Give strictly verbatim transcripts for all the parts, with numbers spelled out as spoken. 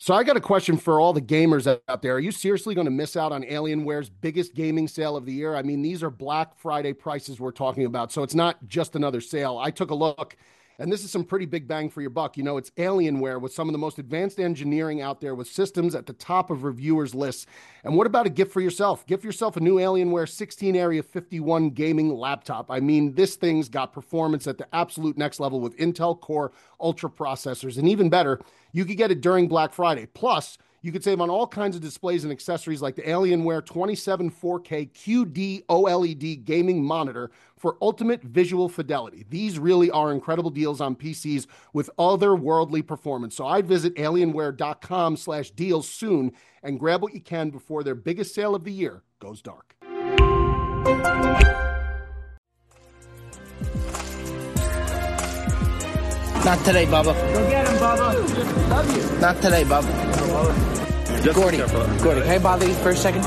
So I got a question for all the gamers out there. Are you seriously going to miss out on Alienware's biggest gaming sale of the year? I mean, these are Black Friday prices we're talking about. So it's not just another sale. I took a look, and this is some pretty big bang for your buck. You know, it's Alienware with some of the most advanced engineering out there with systems at the top of reviewers' lists. And what about a gift for yourself? Gift yourself a new Alienware sixteen Area fifty-one gaming laptop. I mean, this thing's got performance at the absolute next level with Intel Core Ultra processors. And even better, you could get it during Black Friday. Plus, you could save on all kinds of displays and accessories like the Alienware twenty-seven four K Q D OLED gaming monitor for ultimate visual fidelity. These really are incredible deals on P Cs with otherworldly performance. So I'd visit alienware.com slash deals soon and grab what you can before their biggest sale of the year goes dark. Not today, Bubba. Go get him, Bubba. Love you. Not today, Bubba. Just Gordy, careful. Gordy, can I bother you for a second?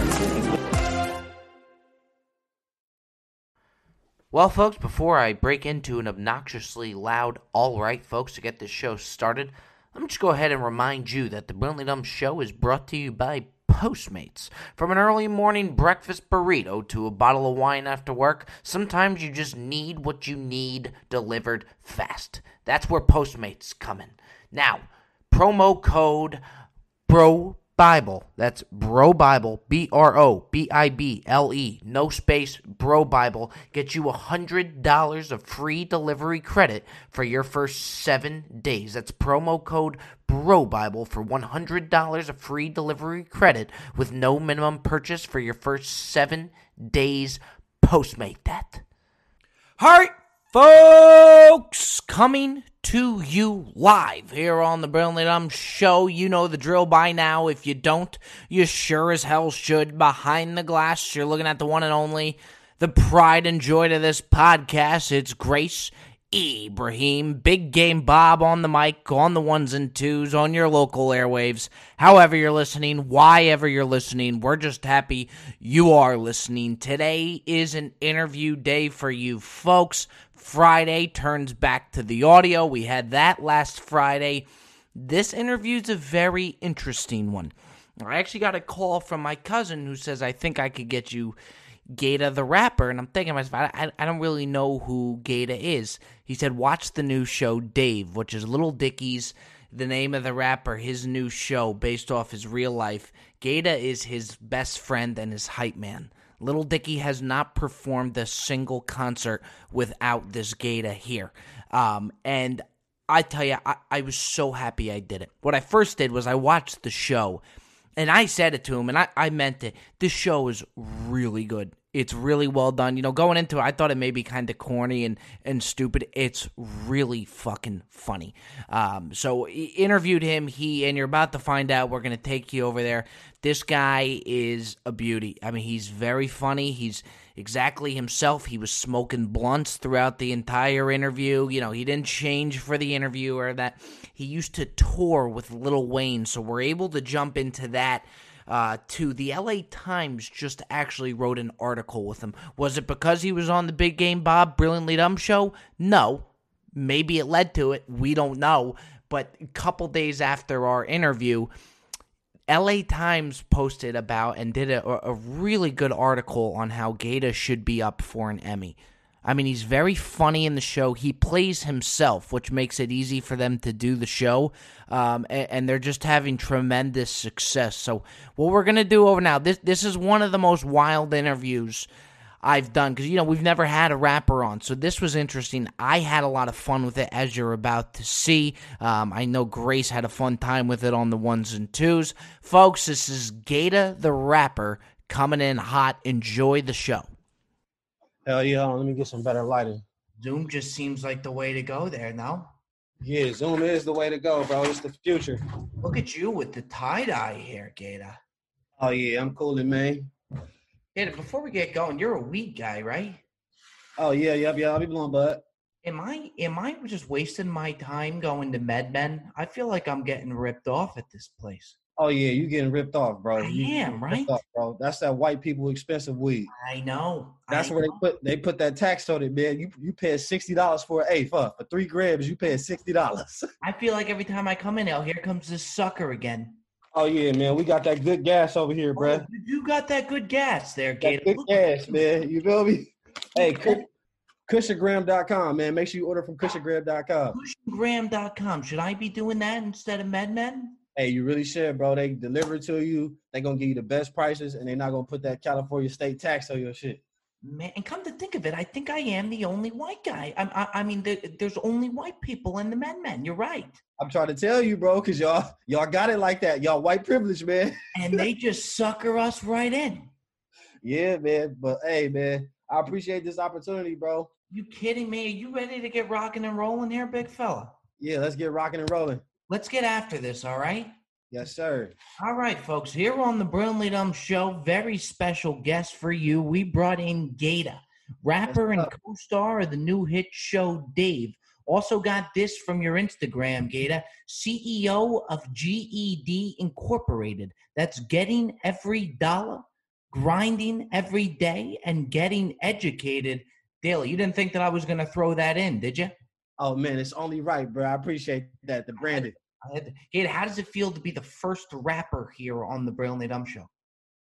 Well, folks, before I break into an obnoxiously loud all right, folks, to get this show started, let me just go ahead and remind you that the Brilliantly Dumb Show is brought to you by Postmates. From an early morning breakfast burrito to a bottle of wine after work, sometimes you just need what you need delivered fast. That's where Postmates come in. Now, promo code BRO Bible. That's Bro Bible, B R O B I B L E, no space, Bro Bible. Get you one hundred dollars of free delivery credit for your first seven days. That's promo code Bro Bible for one hundred dollars of free delivery credit with no minimum purchase for your first seven days. Postmate that. All right, folks, coming to you live here on the Brilliantly Dumb Show. You know the drill by now. If you don't, you sure as hell should. Behind the glass, you're looking at the one and only, the pride and joy to this podcast. It's Grace Ibrahim, Big Game Bob on the mic, on the ones and twos, on your local airwaves. However you're listening, why ever you're listening, we're just happy you are listening. Today is an interview day for you folks. Friday turns back to the audio. We had that last Friday. This interview is a very interesting one. I actually got a call from my cousin who says, I think I could get you Gata the rapper. And I'm thinking to myself, I, I don't really know who Gata is. He said, watch the new show Dave, which is Little Dicky's, the name of the rapper, his new show based off his real life. Gata is his best friend and his hype man. Little Dicky has not performed a single concert without this Gata here. Um, and I tell you, I, I was so happy I did it. What I first did was I watched the show, and I said it to him, and I, I meant it. This show is really good. It's really well done. You know, going into it, I thought it may be kind of corny and, and stupid. It's really fucking funny. Um, so I interviewed him. He, and you're about to find out, we're going to take you over there. This guy is a beauty. I mean, he's very funny. He's exactly himself. He was smoking blunts throughout the entire interview. You know, he didn't change for the interview or that. He used to tour with Lil Wayne, so we're able to jump into that. Uh, to the L A Times just actually wrote an article with him. Was it because he was on the Big Game Bob Brilliantly Dumb Show? No. Maybe it led to it. We don't know. But a couple days after our interview, L A Times posted about and did a, a really good article on how Gata should be up for an Emmy. I mean, he's very funny in the show. He plays himself, which makes it easy for them to do the show. Um, and, and they're just having tremendous success. So what we're going to do over now, this this is one of the most wild interviews I've done. Because, you know, we've never had a rapper on. So this was interesting. I had a lot of fun with it, as you're about to see. Um, I know Grace had a fun time with it on the ones and twos. Folks, this is Gata the rapper coming in hot. Enjoy the show. Hell yeah, hold on, let me get some better lighting. Zoom just seems like the way to go there, no? Yeah, Zoom is the way to go, bro. It's the future. Look at you with the tie-dye hair, Gata. Oh yeah, I'm coolin', man. Gata, before we get going, you're a weed guy, right? Oh yeah, yep, yeah, I'll be blowing bud. Am I am I just wasting my time going to MedMen? I feel like I'm getting ripped off at this place. Oh yeah, you getting ripped off, bro. I You you am, getting right? ripped off, bro. That's that white people expensive weed. I know. That's I where they know. put they put that tax on it, man. You you pay sixty dollars for a for for three grams. You pay sixty dollars. I feel like every time I come in, oh, here comes this sucker again. Oh yeah, man. We got that good gas over here, Oh, bruh. you do got that good gas there, That Gator. good Look, gas, man. You feel me? Hey, look at cushion gram dot com, man. Make sure you order from cushion gram dot com. cushion gram dot com. Should I be doing that instead of MedMen? Hey, you really should, bro. They deliver it to you. They're gonna give you the best prices, and they're not gonna put that California state tax on your shit. Man, and come to think of it, I think I am the only white guy. I, I, I mean, there, there's only white people in the MedMen. You're right. I'm trying to tell you, bro, because y'all y'all got it like that. Y'all white privilege, man. And they just sucker us right in. Yeah, man. But hey, man, I appreciate this opportunity, bro. You kidding me? Are you ready to get rocking and rolling here, big fella? Yeah, let's get rocking and rolling. Let's get after this, all right? Yes, sir. All right, folks. Here on the Brilliantly Dumb Show, very special guest for you. We brought in Gata, rapper and co-star of the new hit show Dave. Also got this from your Instagram, Gata, C E O of G E D Incorporated. That's getting every dollar, grinding every day, and getting educated daily. You didn't think that I was going to throw that in, did you? Oh man, it's only right, bro. I appreciate that. The branding. I had to, Gata, how does it feel to be the first rapper here on the Brilliantly Dumb Show?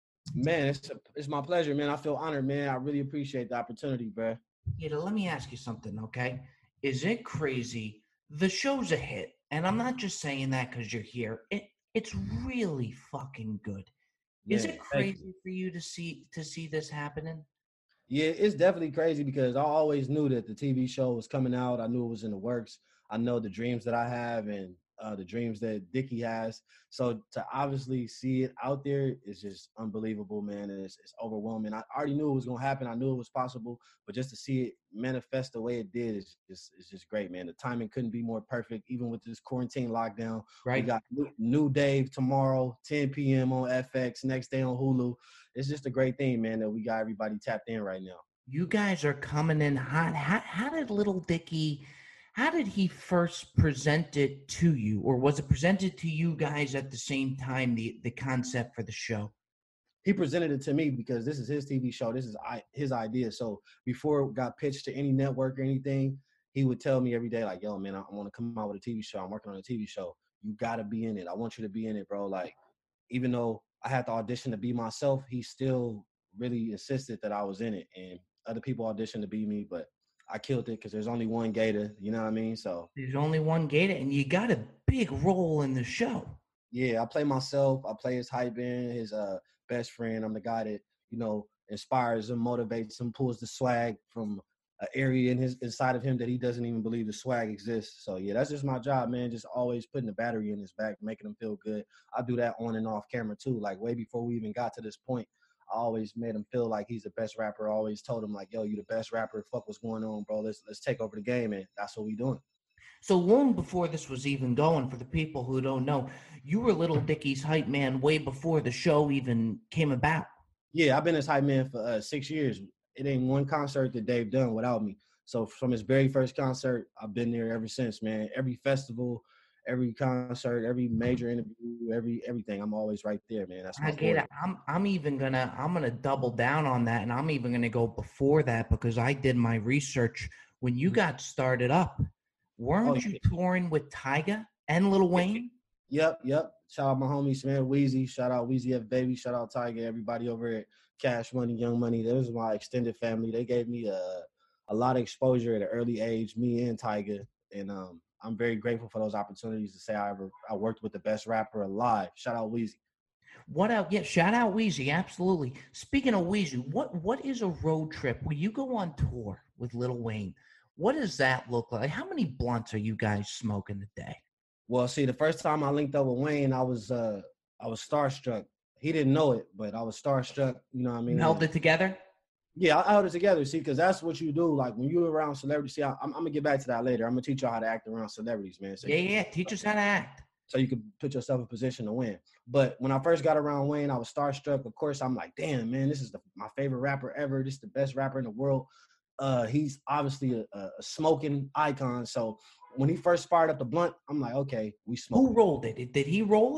Man, it's it's my pleasure, man. I feel honored, man. I really appreciate the opportunity, bro. Gata, let me ask you something, okay? Is it crazy? The show's a hit, and I'm not just saying that because you're here. It it's really fucking good. Is Man, it thank you. crazy for you to see to see this happening? Yeah, it's definitely crazy because I always knew that the T V show was coming out. I knew it was in the works. I know the dreams that I have and uh, the dreams that Dickie has. So to obviously see it out there is just unbelievable, man. And it's, it's overwhelming. I already knew it was going to happen. I knew it was possible, but just to see it manifest the way it did is just, it's just great, man. The timing couldn't be more perfect, even with this quarantine lockdown. Right. We got new, new Dave tomorrow, ten p.m. on F X, next day on Hulu. It's just a great thing, man, that we got everybody tapped in right now. You guys are coming in hot. How, how did Little Dicky, how did he first present it to you? Or was it presented to you guys at the same time, the, the concept for the show? He presented it to me because this is his T V show. This is his idea. So before it got pitched to any network or anything, he would tell me every day, like, yo, man, I want to come out with a T V show. I'm working on a T V show. You got to be in it. I want you to be in it, bro. Like, even though I had to audition to be myself, he still really insisted that I was in it. And other people auditioned to be me, but I killed it because there's only one Gata, you know what I mean? So There's only one Gata, and you got a big role in the show. yeah, I play myself. I play his hype in, his uh best friend. I'm the guy that, you know, inspires him, motivates him, pulls the swag from an area in his inside of him that he doesn't even believe the swag exists. So yeah, that's just my job, man. Just always putting the battery in his back, making him feel good. I do that on and off camera too. Like way before we even got to this point, I always made him feel like he's the best rapper. I always told him like, yo, you the best rapper. Fuck what's going on, bro. Let's let's take over the game, and that's what we doing. So long before this was even going, for the people who don't know, you were Little Dicky's hype man way before the show even came about. Yeah, I've been his hype man for uh, six years. It ain't one concert that Dave done without me. So from his very first concert, I've been there ever since, man. Every festival, every concert, every major interview, every everything, I'm always right there, man. That's my I get it. I'm I'm even gonna I'm gonna double down on that, and I'm even gonna go before that because I did my research when you got started up. Weren't Oh, you yeah. touring with Tyga and Lil Wayne? Yep, yep. Shout out my homies, man. Weezy. Shout out Weezy F Baby. Shout out Tyga. Everybody over at Cash Money, Young Money. That was my extended family. They gave me a, a lot of exposure at an early age, me and Tyga. And um, I'm very grateful for those opportunities to say I ever I worked with the best rapper alive. Shout out Weezy. What else? Yeah, shout out Weezy, absolutely. Speaking of Weezy, what what is a road trip where you go on tour with Lil Wayne? What does that look like? How many blunts are you guys smoking a day? Well, see, the first time I linked up with Wayne, I was uh, I was starstruck. He didn't know it, but I was starstruck. You know what I mean? You held it together? Yeah, I held it together. See, because that's what you do. Like when you're around celebrities. See, I, I'm, I'm gonna get back to that later. I'm gonna teach y'all how to act around celebrities, man. So Yeah, you, yeah. Teach us how to act. so you can put yourself in position to win. But when I first got around Wayne, I was starstruck. Of course, I'm like, damn, man, this is the, my favorite rapper ever. This is the best rapper in the world. Uh, he's obviously a, a smoking icon. So when he first fired up the blunt, I'm like, okay, we smoke. Who rolled it? Did he roll it?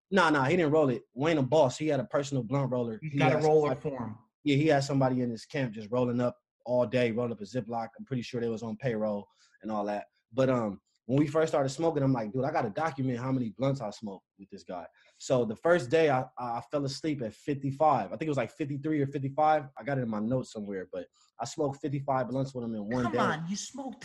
Nah, nah, he didn't roll it. Wayne a boss. He had a personal blunt roller. He's He got a had roller somebody- for him. Yeah, he had somebody in his camp just rolling up all day, rolling up a Ziploc. I'm pretty sure they was on payroll and all that. But um, when we first started smoking, I'm like, dude, I got to document how many blunts I smoked with this guy. So the first day, I, I fell asleep at fifty-five. I think it was like fifty-three or fifty-five. I got it in my notes somewhere, but I smoked fifty-five blunts with him in one Come day. on, you smoked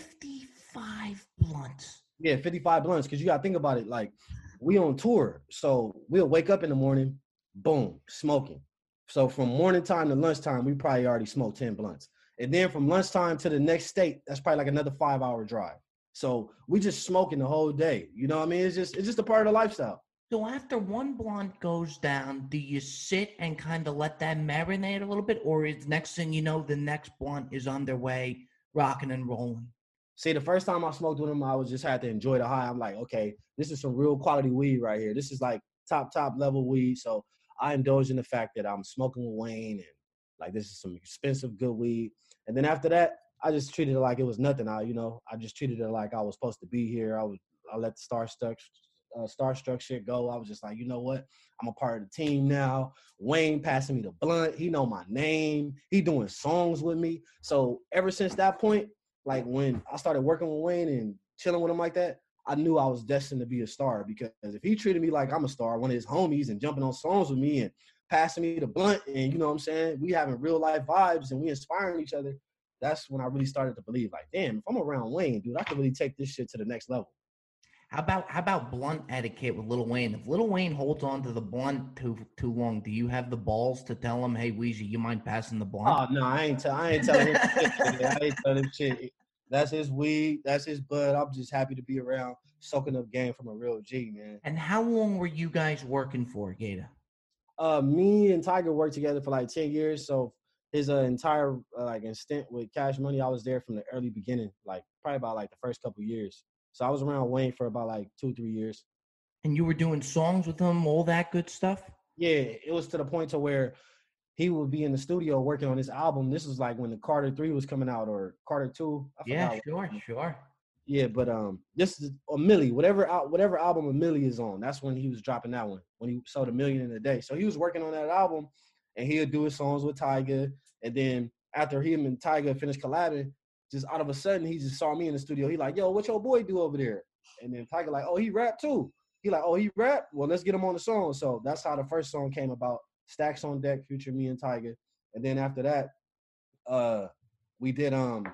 fifty-five blunts. Yeah, fifty-five blunts. Because you got to think about it. Like, we on tour. So we'll wake up in the morning, boom, smoking. So from morning time to lunchtime, we probably already smoked ten blunts. And then from lunchtime to the next state, that's probably like another five-hour drive. So we just smoking the whole day. You know what I mean? It's just it's just a part of the lifestyle. So after one blunt goes down, do you sit and kind of let that marinate a little bit? Or is next thing you know, the next blunt is on their way, rocking and rolling? See, the first time I smoked with him, I was just had to enjoy the high. I'm like, okay, this is some real quality weed right here. This is like top, top level weed. So I indulge in the fact that I'm smoking with Wayne and like this is some expensive, good weed. And then after that, I just treated it like it was nothing. I, you know, I just treated it like I was supposed to be here. I was, I let the starstruck, uh, starstruck shit go. I was just like, you know what? I'm a part of the team now. Wayne passing me the blunt. He know my name. He doing songs with me. So ever since that point, like when I started working with Wayne and chilling with him like that, I knew I was destined to be a star because if he treated me like I'm a star, one of his homies and jumping on songs with me and passing me the blunt and, you know what I'm saying, we having real life vibes and we inspiring each other, that's when I really started to believe like, damn, if I'm around Wayne, dude, I can really take this shit to the next level. How about how about blunt etiquette with Lil Wayne? If Lil Wayne holds on to the blunt too too long, do you have the balls to tell him, hey, Weezy, you mind passing the blunt? Oh, no, I ain't, tell, I ain't telling him shit. Man. I ain't telling him shit. That's his weed. That's his bud. I'm just happy to be around, soaking up game from a real G, man. And how long were you guys working for, Gator? Uh, me and Tiger worked together for like ten years. So his uh, entire uh, like stint with Cash Money, I was there from the early beginning, like probably about like the first couple years. So I was around Wayne for about like two, three years. And you were doing songs with him, all that good stuff? Yeah, it was to the point to where he would be in the studio working on his album. This was like when the Carter three was coming out or Carter two. I Yeah, forgot. sure, sure. Yeah, but um, this is a Millie, whatever al- whatever album a Millie is on. That's when he was dropping that one when he sold a million in a day. So he was working on that album, and he'd do his songs with Tyga. And then after him and Tyga finished collabing, just out of a sudden he just saw me in the studio. He like, yo, what your boy do over there? And then Tyga like, oh, he rap too. He like, oh, he rap. Well, let's get him on the song. So that's how the first song came about. Stacks on Deck, feature me and Tyga. And then after that, uh, we did um.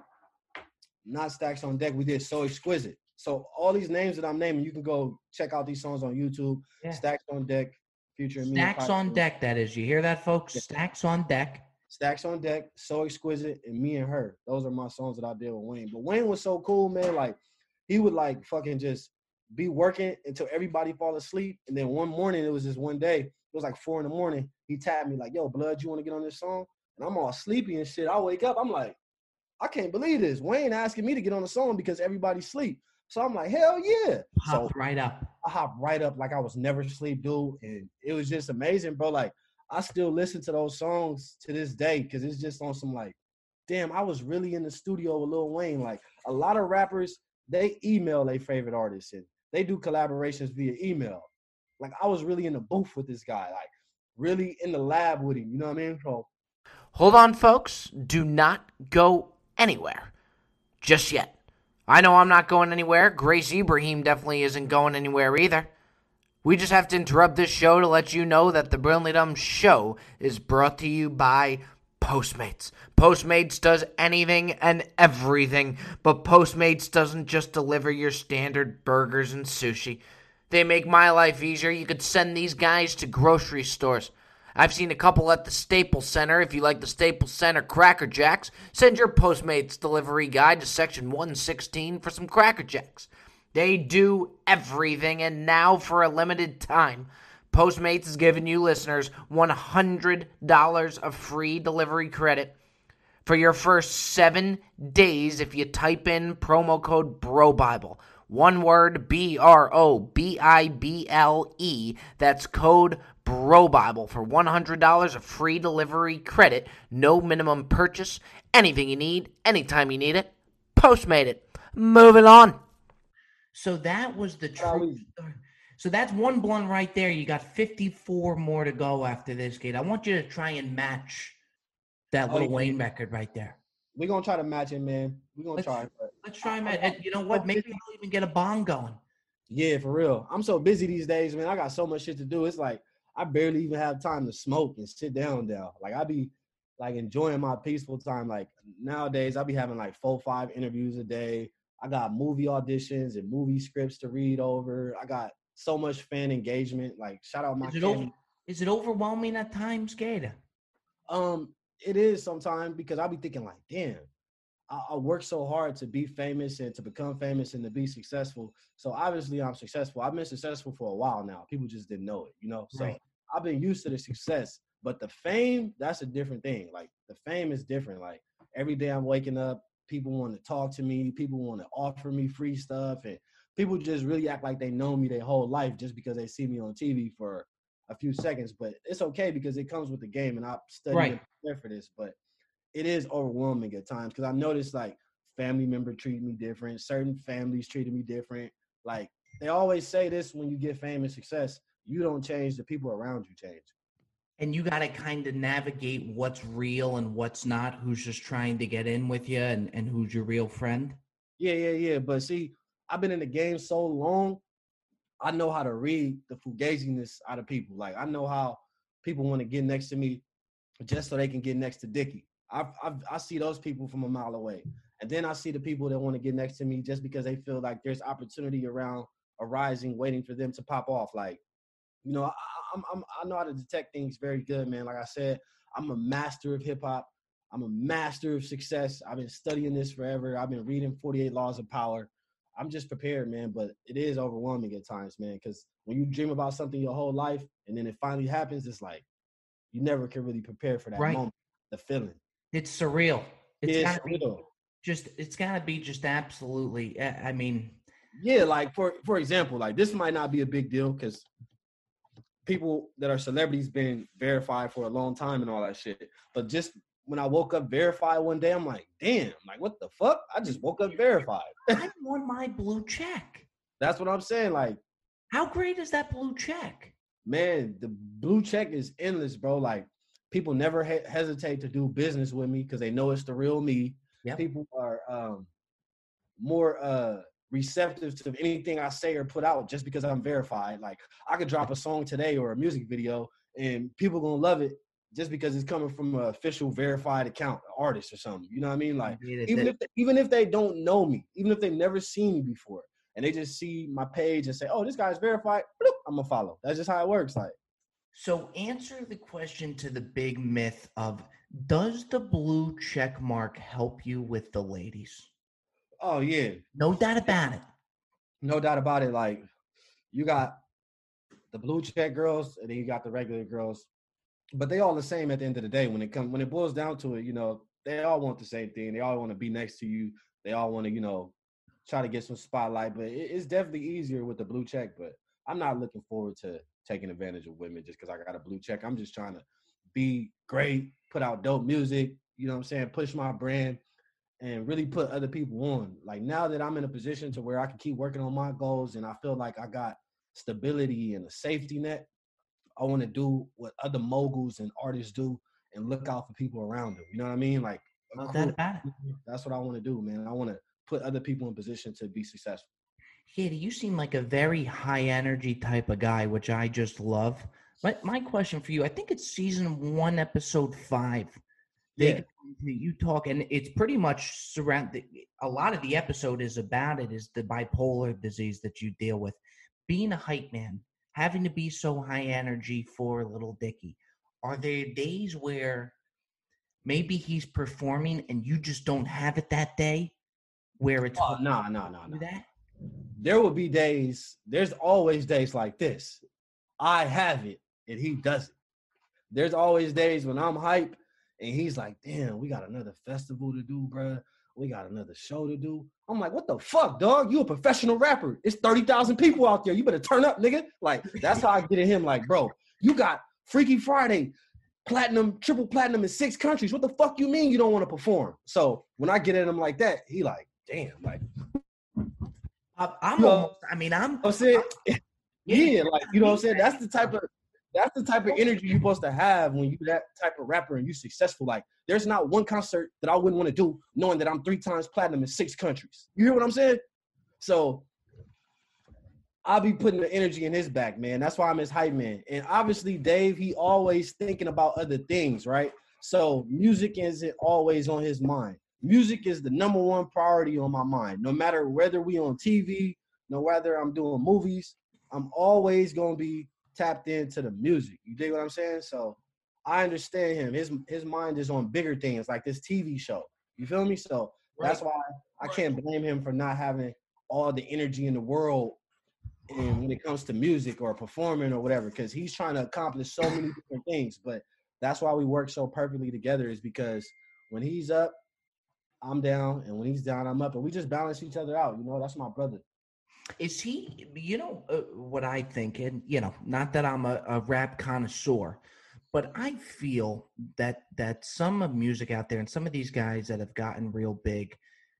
not Stacks on Deck, we did So Exquisite. So all these names that I'm naming, you can go check out these songs on YouTube. Yeah. Stacks on Deck, featuring me. Stacks on Deck, that is. You hear that, folks? Yeah. Stacks on Deck. Stacks on Deck, So Exquisite, and Me and Her. Those are my songs that I did with Wayne. But Wayne was so cool, man. Like, he would, like, fucking just be working until everybody fall asleep. And then one morning, it was just one day, it was like four in the morning, he tapped me like, yo, Blood, you want to get on this song? And I'm all sleepy and shit. I wake up, I'm like, I can't believe this. Wayne asking me to get on the song because everybody sleep. So I'm like, hell yeah. Hop so right up. I hopped right up like I was never asleep, dude. And it was just amazing, bro. Like, I still listen to those songs to this day because it's just on some like, damn, I was really in the studio with Lil Wayne. Like, a lot of rappers, they email their favorite artists and they do collaborations via email. Like, I was really in the booth with this guy, like, really in the lab with him. You know what I mean? So, Hold on, folks. Do not go anywhere just yet. I know I'm not going anywhere. Grace Ibrahim definitely isn't going anywhere either. We just have to interrupt this show to let you know that the Brilliantly Dumb Show is brought to you by Postmates. Postmates does anything and everything, but Postmates doesn't just deliver your standard burgers and sushi. They make my life easier. You could send these guys to grocery stores. I've seen a couple at the Staples Center. If you like the Staples Center Cracker Jacks, send your Postmates delivery guide to section one sixteen for some Cracker Jacks. They do everything, and now for a limited time, Postmates is giving you listeners one hundred dollars of free delivery credit for your first seven days if you type in promo code BROBIBLE. One word, B R O B I B L E. That's code BROBIBLE for one hundred dollars of free delivery credit. No minimum purchase. Anything you need, anytime you need it. Postmate it. Moving on. So that was the Golly. true story. So that's one blunt right there. You got fifty-four more to go after this, Gate. I want you to try and match that Oh, Lil yeah. Wayne record right there. We're gonna try to match it, man. We're gonna Let's, try. But let's try, I- man. I- And you know what? Maybe I'll even get a bong going. Yeah, for real. I'm so busy these days, man. I got so much shit to do. It's like I barely even have time to smoke and sit down down. Like I be like enjoying my peaceful time. Like nowadays, I be having like four, five interviews a day. I got movie auditions and movie scripts to read over. I got so much fan engagement. Like shout out my Is it, Ken. over, is it overwhelming at times, Gator? Um, it is sometimes because I'll be thinking like, damn, I, I work so hard to be famous and to become famous and to be successful. So obviously I'm successful. I've been successful for a while now. People just didn't know it, you know? So Right. I've been used to the success, but the fame, that's a different thing. Like the fame is different. Like every day I'm waking up, people want to talk to me. People want to offer me free stuff. And people just really act like they know me their whole life just because they see me on T V for a few seconds. But it's okay because it comes with the game and I've studied Right. and prepared for this. But it is overwhelming at times because I noticed like family member treat me different. Certain families treated me different. Like they always say this when you get fame and success, you don't change, the people around you change. And you got to kind of navigate what's real and what's not, who's just trying to get in with you and, and who's your real friend. Yeah, yeah, yeah. But see, I've been in the game so long, I know how to read the fugaziness out of people. Like I know how people want to get next to me just so they can get next to Dickie. I I see those people from a mile away. And then I see the people that want to get next to me just because they feel like there's opportunity around arising, waiting for them to pop off. Like, you know, I, I'm, I'm, I know how to detect things very good, man. Like I said, I'm a master of hip hop. I'm a master of success. I've been studying this forever. I've been reading forty-eight Laws of Power. I'm just prepared, man. But it is overwhelming at times, man, because when you dream about something your whole life and then it finally happens, it's like you never can really prepare for that Right. moment, the feeling. It's surreal. It's Yeah, gotta it's be surreal. just, it's gotta be just absolutely, I I mean, Yeah, like for for example, like this might not be a big deal because people that are celebrities been verified for a long time and all that shit. But just when I woke up verified one day, I'm like, damn, like what the fuck? I just woke up verified. I want my blue check. That's what I'm saying. Like, How great is that blue check? man, the blue check is endless, bro. Like people never he- hesitate to do business with me because they know it's the real me. Yep. People are um, more uh, receptive to anything I say or put out just because I'm verified. Like I could drop a song today or a music video and people gonna love it just because it's coming from an official verified account, an artist or something. You know what I mean? Like even if they, even if they don't know me, even if they've never seen me before, and they just see my page and say, "Oh, this guy's verified," bloop, I'm gonna follow. That's just how it works. Like, So answer the question to the big myth of, does the blue check mark help you with the ladies? oh yeah, No doubt about it. no doubt about it. Like you got the blue check girls, and then you got the regular girls, but they all the same at the end of the day. When it comes, when it boils down to it, you know, they all want the same thing. They all want to be next to you. They all want to, you know, try to get some spotlight. But it, it's definitely easier with the blue check. But I'm not looking forward to taking advantage of women just because I got a blue check. I'm just trying to be great, put out dope music. You know what I'm saying? Push my brand and really put other people on. Like now that I'm in a position to where I can keep working on my goals and I feel like I got stability and a safety net, I want to do what other moguls and artists do and look out for people around them. You know what I mean? Like, No cool- doubt about it. that's what I want to do, man. I want to put other people in position to be successful. Katie, you seem like a very high energy type of guy, which I just love. My, my question for you, I think it's season one, episode five. They Yeah. go into- you talk, and it's pretty much surround. A lot of the episode is about it, is the bipolar disease that you deal with. Being a hype man, having to be so high energy for Little Dicky. Are there days where maybe he's performing and you just don't have it that day, where it's Oh, no, no, no, do no. that? There will be days, there's always days like this. I have it and he doesn't. There's always days when I'm hype and he's like, damn, we got another festival to do, bruh. We got another show to do. I'm like, what the fuck, dog? You a professional rapper. It's thirty thousand people out there. You better turn up, nigga. Like, that's how I get at him. Like, bro, you got Freaky Friday, platinum, triple platinum in six countries. What the fuck you mean you don't want to perform? So when I get at him like that, he like, damn, like, I- I'm No. almost, I mean, I'm, I'm saying, Yeah, like you know what I'm saying? That's the type of that's the type of energy you're supposed to have when you that type of rapper and you successful. Like, there's not one concert that I wouldn't want to do knowing that I'm three times platinum in six countries. You hear what I'm saying? So I'll be putting the energy in his back, man. That's why I'm his hype man. And obviously, Dave, he always thinking about other things, right? So music isn't always on his mind. Music is the number one priority on my mind. No matter whether we on T V, no whether I'm doing movies, I'm always going to be tapped into the music. You dig what I'm saying? So I understand him. His his mind is on bigger things like this T V show. You feel me? So right. That's why I can't blame him for not having all the energy in the world and when it comes to music or performing or whatever, because he's trying to accomplish so many different things. But that's why we work so perfectly together, is because when he's up, I'm down, and when he's down, I'm up, and we just balance each other out. You know, that's my brother. Is he, you know, uh, what I think, and, you know, not that I'm a, a rap connoisseur, but I feel that that some of music out there and some of these guys that have gotten real big,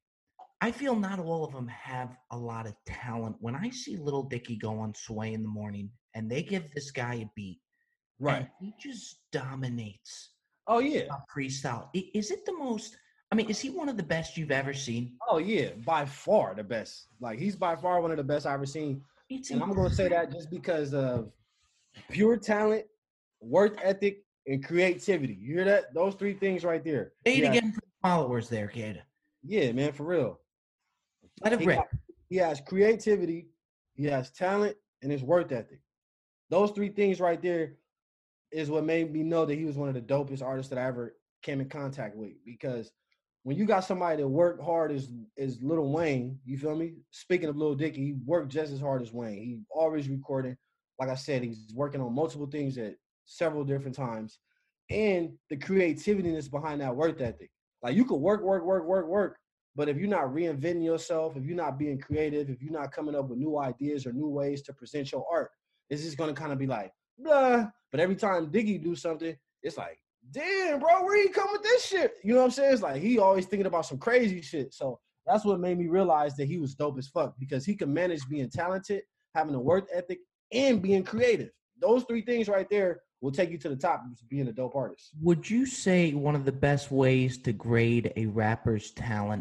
I feel not all of them have a lot of talent. When I see Lil Dicky go on Sway in the morning and they give this guy a beat, right, he just dominates. Oh, yeah. Freestyle. Is it the most, I mean, is he one of the best you've ever seen? Oh, yeah, by far the best. Like, he's by far one of the best I've ever seen. It's and incredible. I'm going to say that just because of pure talent, work ethic, and creativity. You hear that? Those three things right there. Say it again for the followers there, kid. Yeah, man, for real. Let it he rip. Got, he has creativity, he has talent, and his work ethic. Those three things right there is what made me know that he was one of the dopest artists that I ever came in contact with. Because when you got somebody that worked hard as, as Lil Wayne, you feel me? Speaking of Lil Dicky, he worked just as hard as Wayne. He always recording. Like I said, he's working on multiple things at several different times. And the creativity that's behind that work ethic. Like, you could work, work, work, work, work, but if you're not reinventing yourself, if you're not being creative, if you're not coming up with new ideas or new ways to present your art, it's just going to kind of be like, blah. But every time Diggy do something, it's like, damn, bro, where you come with this shit? You know what I'm saying? It's like he always thinking about some crazy shit. So that's what made me realize that he was dope as fuck, because he could manage being talented, having a work ethic, and being creative. Those three things right there will take you to the top of being a dope artist. Would you say one of the best ways to grade a rapper's talent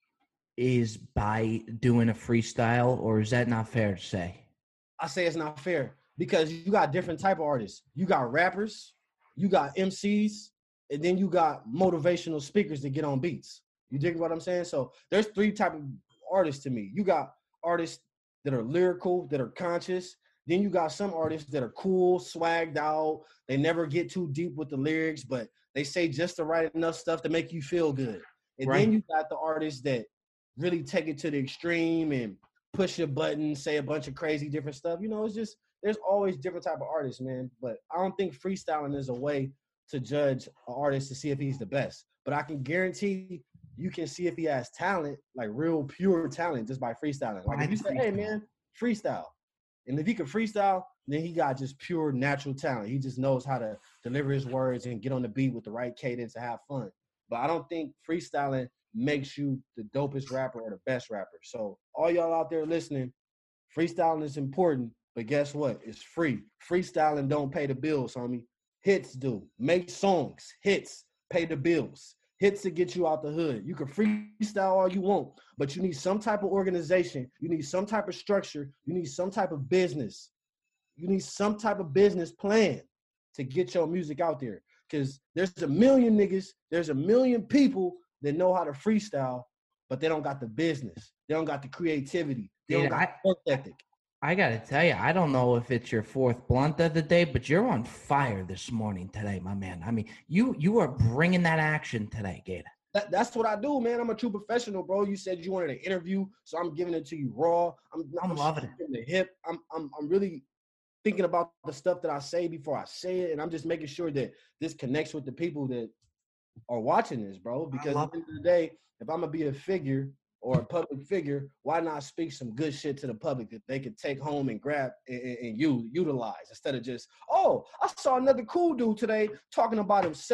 is by doing a freestyle, or is that not fair to say? I say it's not fair because you got different type of artists. You got rappers, you got M Cs, and then you got motivational speakers that get on beats. You dig what I'm saying? So there's three type of artists to me. You got artists that are lyrical, that are conscious. Then you got some artists that are cool, swagged out. They never get too deep with the lyrics, but they say just the right enough stuff to make you feel good. And right. Then you got the artists that really take it to the extreme and push a button, say a bunch of crazy different stuff. You know, it's just, there's always different type of artists, man. But I don't think freestyling is a way to judge an artist to see if he's the best. But I can guarantee you can see if he has talent, like real pure talent, just by freestyling. Like if you say, hey, man, freestyle. And if he can freestyle, then he got just pure natural talent. He just knows how to deliver his words and get on the beat with the right cadence and have fun. But I don't think freestyling makes you the dopest rapper or the best rapper. So all y'all out there listening, freestyling is important, but guess what? It's free. Freestyling don't pay the bills, homie. Hits do. Make songs. Hits pay the bills. Hits to get you out the hood. You can freestyle all you want, but you need some type of organization. You need some type of structure. You need some type of business. You need some type of business plan to get your music out there. Because there's a million niggas, there's a million people that know how to freestyle, but they don't got the business. They don't got the creativity. They Dude, don't got I, the work ethic. I got to tell you, I don't know if it's your fourth blunt of the day, but you're on fire this morning today, my man. I mean, you you are bringing that action today, Gator. That, that's what I do, man. I'm a true professional, bro. You said you wanted an interview, so I'm giving it to you raw. I'm, I'm, I'm loving it. The hip. I'm, I'm, I'm really thinking about the stuff that I say before I say it, and I'm just making sure that this connects with the people that are watching this, bro. Because at the end of the day, if I'm gonna be a figure or a public figure, why not speak some good shit to the public that they could take home and grab and, and, and use, utilize instead of just, oh, I saw another cool dude today talking about himself.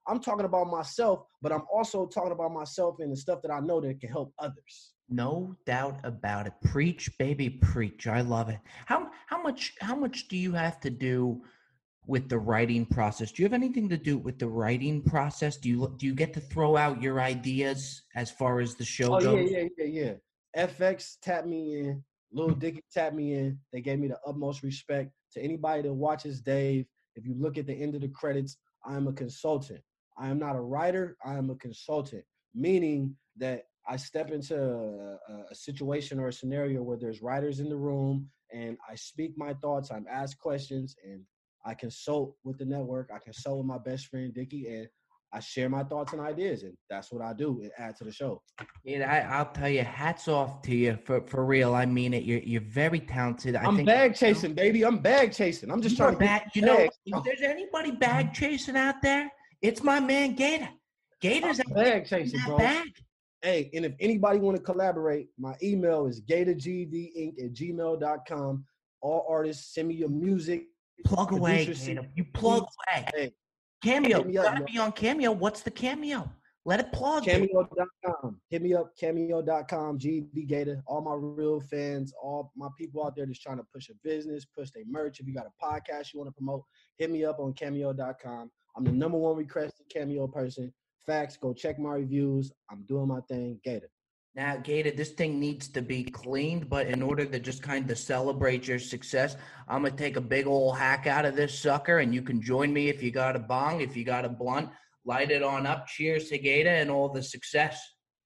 I'm talking about myself, but I'm also talking about myself and the stuff that I know that can help others. No doubt about it. Preach, baby, preach. I love it. How how much how much do you have to do with the writing process? Do you have anything to do with the writing process? Do you do you get to throw out your ideas as far as the show Oh, goes? yeah, yeah, yeah, yeah. F X tapped me in. Lil Dicky tapped me in. They gave me the utmost respect. To anybody that watches Dave, if you look at the end of the credits, I am a consultant. I am not a writer. I am a consultant, meaning that I step into a, a situation or a scenario where there's writers in the room and I speak my thoughts, I'm asked questions, and I consult with the network. I consult with my best friend, Dicky, and I share my thoughts and ideas, and that's what I do and add to the show. Yeah, I, I'll tell you, hats off to you for, for real. I mean it. You're you're very talented. I I'm think, bag chasing, baby. I'm bag chasing. I'm just you trying are to bag, get you know, bags. if there's anybody bag chasing out there, it's my man Gator. Gator's I'm out bag there chasing, that bro. bag. Hey, and if anybody want to collaborate, my email is gatorgdinc at gmail dot com. All artists, send me your music. Plug away, Producer, Gator. You plug away. Hey, Cameo. hit me You up, gotta yo. be on Cameo. What's the Cameo? Let it plug. baby. cameo dot com. Hit me up, cameo dot com, G D Gator. All my real fans, all my people out there just trying to push a business, push their merch. If you got a podcast you want to promote, hit me up on cameo dot com. I'm the number one requested Cameo person. Facts, go check my reviews. I'm doing my thing, Gator. Now, Gator, this thing needs to be cleaned, but in order to just kind of celebrate your success, I'm going to take a big old hack out of this sucker, and you can join me if you got a bong, if you got a blunt. Light it on up. Cheers to Gator and all the success.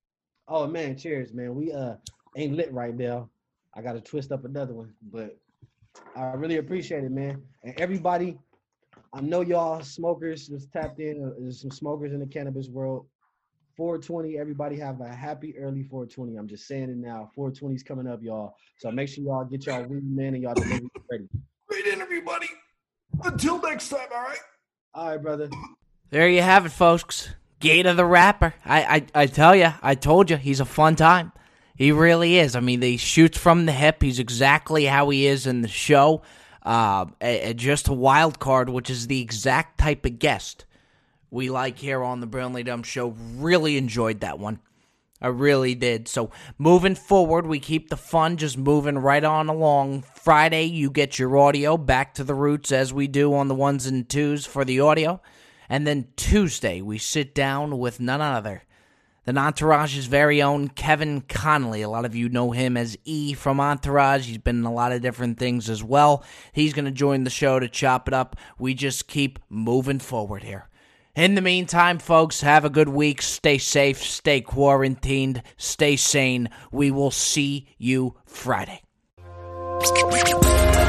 Oh, man, cheers, man. We uh ain't lit right now. I got to twist up another one, but I really appreciate it, man. And everybody, I know y'all smokers just tapped in. There's some smokers in the cannabis world. four twenty, everybody have a happy early four twenty. I'm just saying it now. four twenty is coming up, y'all. So make sure y'all get y'all weed, man, and y'all delivery ready. Great interview, buddy. Until next time, all right? All right, brother. There you have it, folks. Gator the Rapper. I, I, I tell you, I told you, he's a fun time. He really is. I mean, he shoots from the hip. He's exactly how he is in the show. Uh, a, a, just a wild card, which is the exact type of guest we like here on the Brilliantly Dumb Show. Really enjoyed that one. I really did. So moving forward, we keep the fun just moving right on along. Friday, you get your audio back to the roots as we do on the ones and twos for the audio. And then Tuesday, we sit down with none other than Entourage's very own Kevin Connolly. A lot of you know him as E from Entourage. He's been in a lot of different things as well. He's going to join the show to chop it up. We just keep moving forward here. In the meantime, folks, have a good week. Stay safe, stay quarantined, stay sane. We will see you Friday.